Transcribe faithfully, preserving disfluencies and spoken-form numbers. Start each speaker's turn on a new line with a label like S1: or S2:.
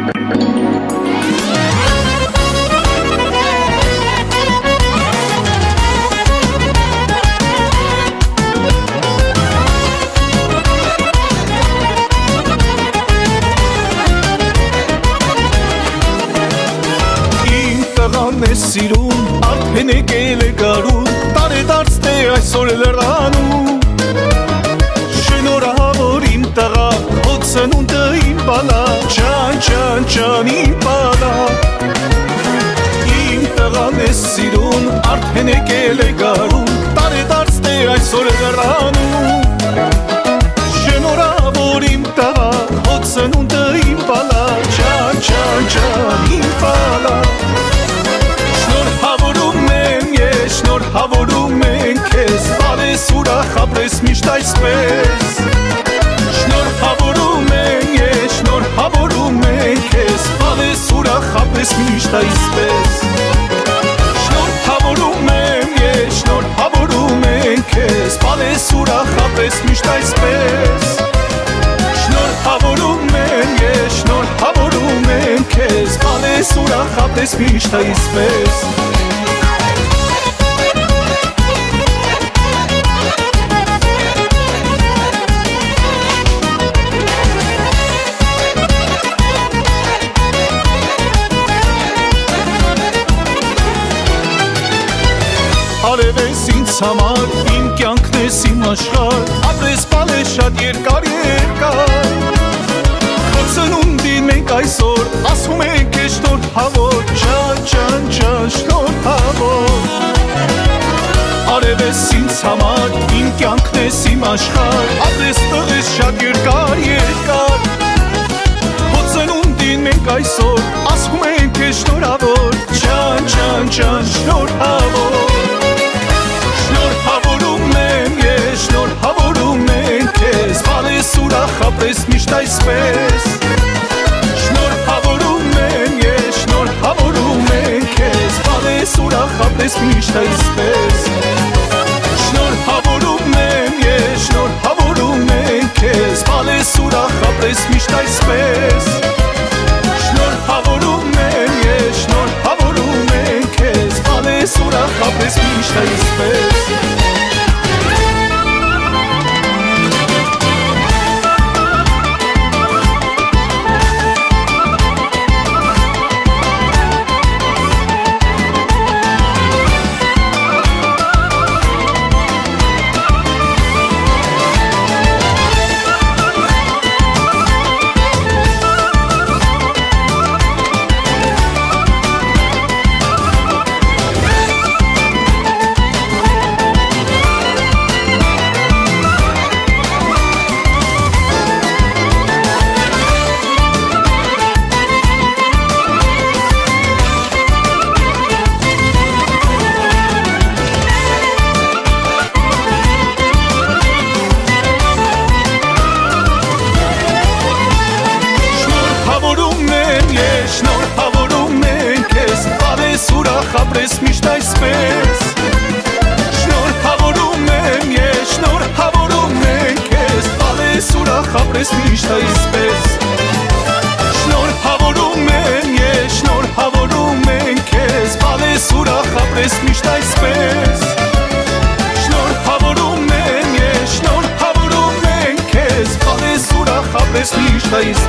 S1: Սիրուն արդեն եկել է գարուն տարեդարձ թե այսօր լրանում շնորհավոր իմ տղա քո ծնունդը իմ բալա ջան ջան ջան իմ բալա իմ տղան է սիրուն արդեն եկել է գարուն տարեդարձ թե այսօր լրանում շնորհավոր իմ տղա քո ծնունդը իմ բալա ջան ջան ջան իմ բալա Շնորհավորում ենք քեզ, բարես ուրախ ապրես միշտ այսպես Շնորհավորում ենք, ես շնորհավորում ենք քեզ, բարես ուրախ ապրես միշտ այսպես Շնորհավորում ենք, ես շնորհավորում ենք քեզ, բարես ուրախ ապրես միշտ այսպես Շնորհավորում ենք, ես շնորհավորում ենք քեզ, բարես ուրախ ապրես միշտ այսպես Արև ես ինձ համար, իմ կյանքն ես իմ աշխարհ Ապրես բալես շատ երկար երկար Քո ծնունդին մենք այսօր ասում ենք ես շնորհավոր Ջան ջան ջան շնորհավոր Արև ես ինձ համար, իմ կյանքն ես իմ աշխարհ Ապրես տղես շատ երկար երկար Քո ծնունդին մենք այսօր ասում ենք ես շնորհավոր Ջան ջան ջան շնորհավոր Շնորհավորում եմ, ես շնորհավորում եմ քեզ, բարես ուրախ ապրես միշտ այսպես Շնորհավորում եմ, ես շնորհավորում եմ քեզ, բարես ուրախ ապրես միշտ այսպես Շնորհավորում եմ, ես շնորհավորում եմ քեզ, բարես ուրախ ապրես միշտ այսպես Շնորհավորում եմ, ես շնորհավորում եմ քեզ, բարես ուրախ ապրես միշտ այսպես ապրես միշտ այսպես Շնորհավորում եմ, ես շնորհավորում եմ քեզ, բարես ուրախ ապրես միշտ այսպես Շնորհավորում եմ, ես շնորհավորում եմ քեզ, բարես ուրախ ապրես միշտ այսպես Շնորհավորում եմ, ես շնորհավորում եմ քեզ, բարես ուրախ ապրես միշտ այսպես